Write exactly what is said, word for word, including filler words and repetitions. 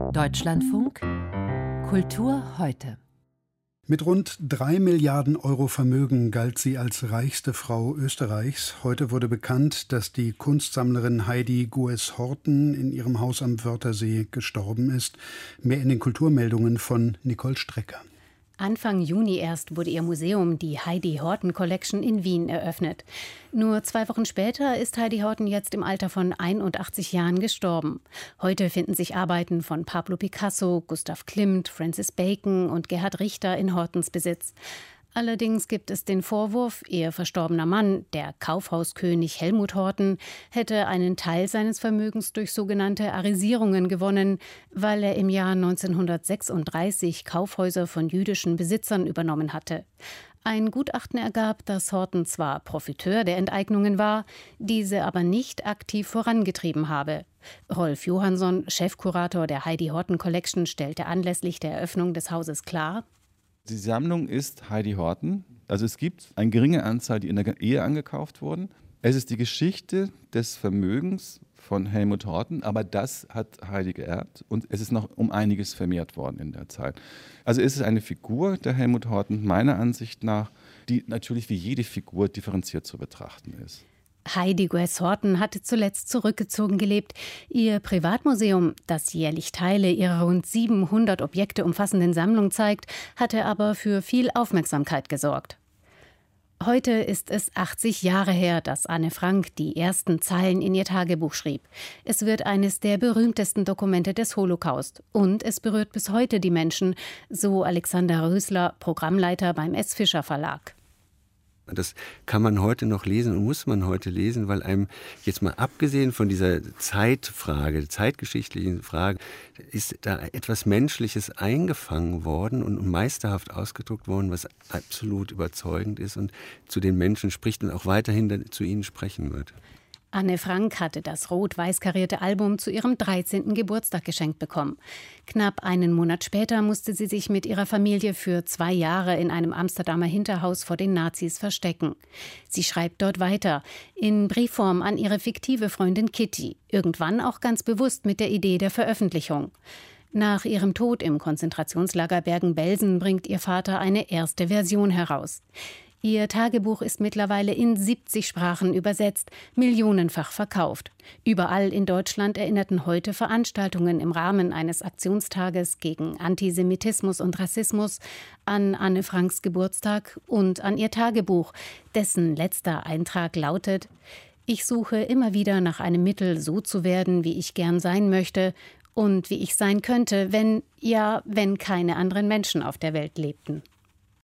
Deutschlandfunk Kultur heute. Mit rund drei Milliarden Euro Vermögen galt sie als reichste Frau Österreichs. Heute wurde bekannt, dass die Kunstsammlerin Heidi Gues-Horten in ihrem Haus am Wörthersee gestorben ist. Mehr in den Kulturmeldungen von Nicole Strecker. Anfang Juni erst wurde ihr Museum, die Heidi Horten Collection, in Wien eröffnet. Nur zwei Wochen später ist Heidi Horten jetzt im Alter von einundachtzig Jahren gestorben. Heute finden sich Arbeiten von Pablo Picasso, Gustav Klimt, Francis Bacon und Gerhard Richter in Hortens Besitz. Allerdings gibt es den Vorwurf, ihr verstorbener Mann, der Kaufhauskönig Helmut Horten, hätte einen Teil seines Vermögens durch sogenannte Arisierungen gewonnen, weil er im Jahr neunzehnhundertsechsunddreißig Kaufhäuser von jüdischen Besitzern übernommen hatte. Ein Gutachten ergab, dass Horten zwar Profiteur der Enteignungen war, diese aber nicht aktiv vorangetrieben habe. Rolf Johansson, Chefkurator der Heidi Horten Collection, stellte anlässlich der Eröffnung des Hauses klar: Die Sammlung ist Heidi Horten. Also es gibt eine geringe Anzahl, die in der Ehe angekauft wurden. Es ist die Geschichte des Vermögens von Helmut Horten, aber das hat Heidi geerbt und es ist noch um einiges vermehrt worden in der Zeit. Also es ist eine Figur, der Helmut Horten, meiner Ansicht nach, die natürlich wie jede Figur differenziert zu betrachten ist. Heidi Gues-Horten hatte zuletzt zurückgezogen gelebt. Ihr Privatmuseum, das jährlich Teile ihrer rund siebenhundert Objekte umfassenden Sammlung zeigt, hatte aber für viel Aufmerksamkeit gesorgt. Heute ist es achtzig Jahre her, dass Anne Frank die ersten Zeilen in ihr Tagebuch schrieb. Es wird eines der berühmtesten Dokumente des Holocaust. Und es berührt bis heute die Menschen, so Alexander Rösler, Programmleiter beim S. Fischer Verlag. Das kann man heute noch lesen und muss man heute lesen, weil einem jetzt mal abgesehen von dieser Zeitfrage, zeitgeschichtlichen Frage, ist da etwas Menschliches eingefangen worden und meisterhaft ausgedruckt worden, was absolut überzeugend ist und zu den Menschen spricht und auch weiterhin zu ihnen sprechen wird. Anne Frank hatte das rot-weiß karierte Album zu ihrem dreizehnten Geburtstag geschenkt bekommen. Knapp einen Monat später musste sie sich mit ihrer Familie für zwei Jahre in einem Amsterdamer Hinterhaus vor den Nazis verstecken. Sie schreibt dort weiter, in Briefform an ihre fiktive Freundin Kitty, irgendwann auch ganz bewusst mit der Idee der Veröffentlichung. Nach ihrem Tod im Konzentrationslager Bergen-Belsen bringt ihr Vater eine erste Version heraus. Ihr Tagebuch ist mittlerweile in siebzig Sprachen übersetzt, millionenfach verkauft. Überall in Deutschland erinnerten heute Veranstaltungen im Rahmen eines Aktionstages gegen Antisemitismus und Rassismus an Anne Franks Geburtstag und an ihr Tagebuch, dessen letzter Eintrag lautet: Ich suche immer wieder nach einem Mittel, so zu werden, wie ich gern sein möchte und wie ich sein könnte, wenn, ja, wenn keine anderen Menschen auf der Welt lebten.